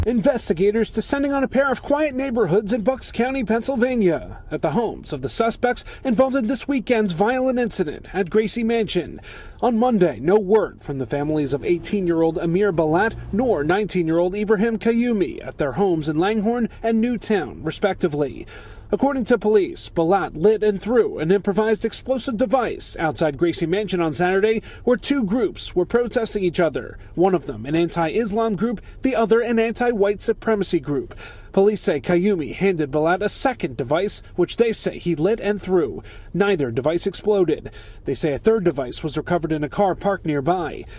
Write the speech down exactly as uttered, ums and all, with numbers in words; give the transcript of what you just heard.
Investigators descending on a pair of quiet neighborhoods in Bucks County, Pennsylvania, at the homes of the suspects involved in this weekend's violent incident at Gracie Mansion. On Monday, no word from the families of eighteen-year-old Amir Balat nor nineteen-year-old Ibrahim Kayumi at their homes in Langhorne and Newtown, respectively. According to police, Balat lit and threw an improvised explosive device outside Gracie Mansion on Saturday, where two groups were protesting each other, one of them an anti-Islam group, the other an anti-white supremacy group. Police say Kayumi handed Balat a second device, which they say he lit and threw. Neither device exploded. They say a third device was recovered in a car parked nearby.